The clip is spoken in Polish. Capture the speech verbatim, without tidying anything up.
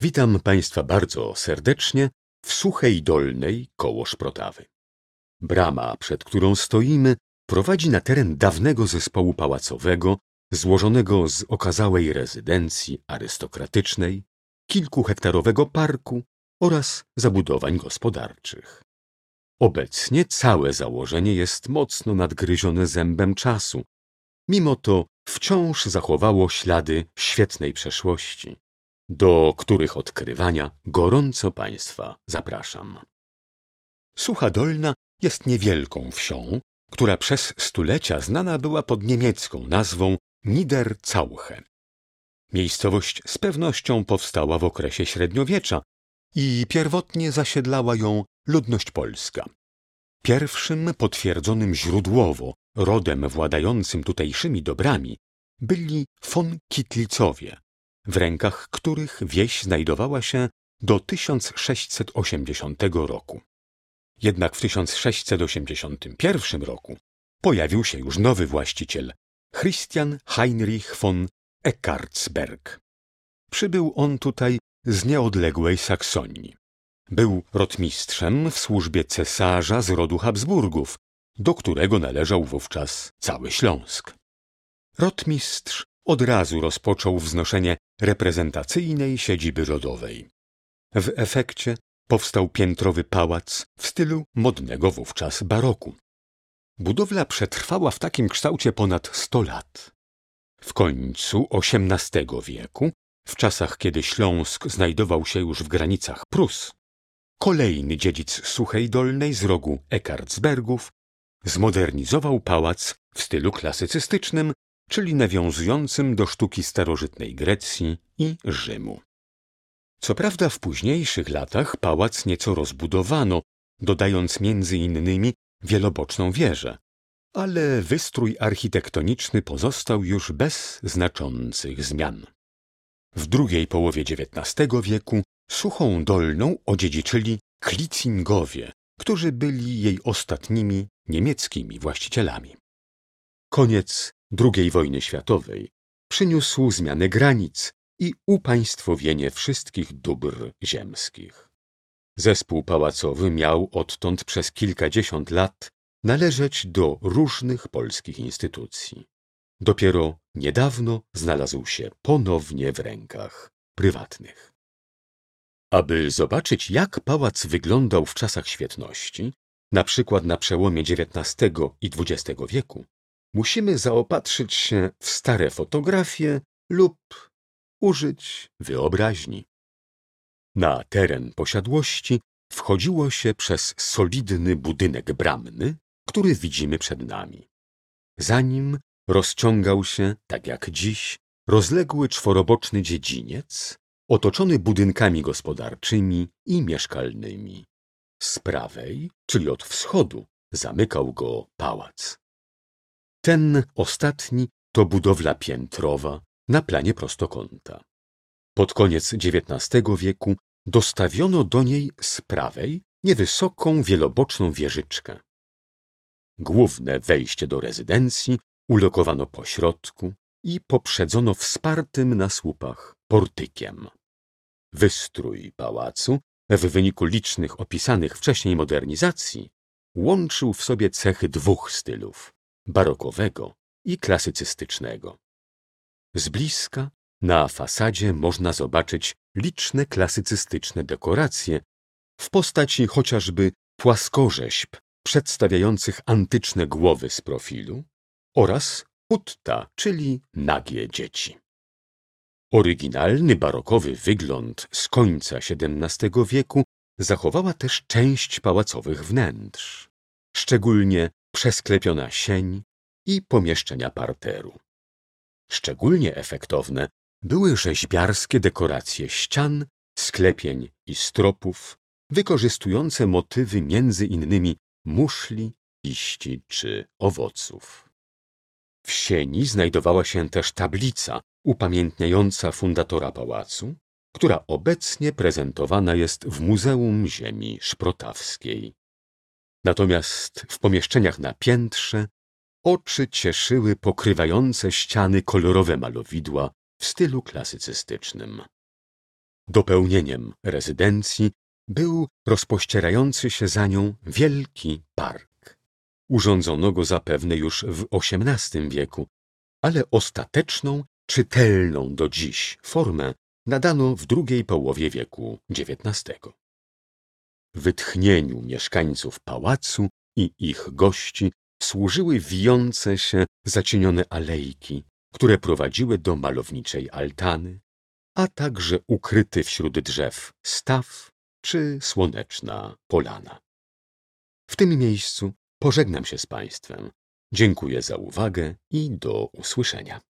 Witam Państwa bardzo serdecznie w Suchej Dolnej koło Szprotawy. Brama, przed którą stoimy, prowadzi na teren dawnego zespołu pałacowego, złożonego z okazałej rezydencji arystokratycznej, kilkuhektarowego parku oraz zabudowań gospodarczych. Obecnie całe założenie jest mocno nadgryzione zębem czasu, mimo to wciąż zachowało ślady świetnej przeszłości, do których odkrywania gorąco Państwa zapraszam. Sucha Dolna jest niewielką wsią, która przez stulecia znana była pod niemiecką nazwą Niedercauche. Miejscowość z pewnością powstała w okresie średniowiecza i pierwotnie zasiedlała ją ludność polska. Pierwszym potwierdzonym źródłowo rodem władającym tutejszymi dobrami byli von Kitlicowie, w rękach których wieś znajdowała się do tysiąc sześćset osiemdziesiątego roku. Jednak w tysiąc sześćset osiemdziesiątym pierwszym roku pojawił się już nowy właściciel, Christian Heinrich von Eckartsberg. Przybył on tutaj z nieodległej Saksonii. Był rotmistrzem w służbie cesarza z rodu Habsburgów, do którego należał wówczas cały Śląsk. Rotmistrz od razu rozpoczął wznoszenie reprezentacyjnej siedziby rodowej. W efekcie powstał piętrowy pałac w stylu modnego wówczas baroku. Budowla przetrwała w takim kształcie ponad sto lat. W końcu osiemnastego wieku, w czasach kiedy Śląsk znajdował się już w granicach Prus, kolejny dziedzic Suchej Dolnej z rogu Eckartsbergów zmodernizował pałac w stylu klasycystycznym, czyli nawiązującym do sztuki starożytnej Grecji i Rzymu. Co prawda w późniejszych latach pałac nieco rozbudowano, dodając między innymi wieloboczną wieżę, ale wystrój architektoniczny pozostał już bez znaczących zmian. W drugiej połowie dziewiętnastego wieku Suchą Dolną odziedziczyli Klicingowie, którzy byli jej ostatnimi niemieckimi właścicielami. Koniec drugiej wojny światowej przyniósł zmianę granic i upaństwowienie wszystkich dóbr ziemskich. Zespół pałacowy miał odtąd przez kilkadziesiąt lat należeć do różnych polskich instytucji. Dopiero niedawno znalazł się ponownie w rękach prywatnych. Aby zobaczyć, jak pałac wyglądał w czasach świetności, na przykład na przełomie dziewiętnastego i dwudziestego wieku, musimy zaopatrzyć się w stare fotografie lub użyć wyobraźni. Na teren posiadłości wchodziło się przez solidny budynek bramny, który widzimy przed nami. Za nim rozciągał się, tak jak dziś, rozległy czworoboczny dziedziniec, otoczony budynkami gospodarczymi i mieszkalnymi. Z prawej, czyli od wschodu, zamykał go pałac. Ten ostatni to budowla piętrowa na planie prostokąta. Pod koniec dziewiętnastego wieku dostawiono do niej z prawej niewysoką wieloboczną wieżyczkę. Główne wejście do rezydencji ulokowano po środku i poprzedzono wspartym na słupach portykiem. Wystrój pałacu, w wyniku licznych opisanych wcześniej modernizacji, łączył w sobie cechy dwóch stylów – barokowego i klasycystycznego. Z bliska na fasadzie można zobaczyć liczne klasycystyczne dekoracje w postaci chociażby płaskorzeźb przedstawiających antyczne głowy z profilu oraz utta, czyli nagie dzieci. Oryginalny barokowy wygląd z końca siedemnastego wieku zachowała też część pałacowych wnętrz, szczególnie przesklepiona sień i pomieszczenia parteru. Szczególnie efektowne były rzeźbiarskie dekoracje ścian, sklepień i stropów, wykorzystujące motywy między innymi muszli, liści czy owoców. W sieni znajdowała się też tablica upamiętniająca fundatora pałacu, która obecnie prezentowana jest w Muzeum Ziemi Szprotawskiej. Natomiast w pomieszczeniach na piętrze oczy cieszyły pokrywające ściany kolorowe malowidła w stylu klasycystycznym. Dopełnieniem rezydencji był rozpościerający się za nią wielki park. Urządzono go zapewne już w osiemnastym wieku, ale ostateczną, czytelną do dziś formę nadano w drugiej połowie wieku dziewiętnastego. Wytchnieniu mieszkańców pałacu i ich gości służyły wijące się, zacienione alejki, które prowadziły do malowniczej altany, a także ukryty wśród drzew staw czy słoneczna polana. W tym miejscu pożegnam się z Państwem. Dziękuję za uwagę i do usłyszenia.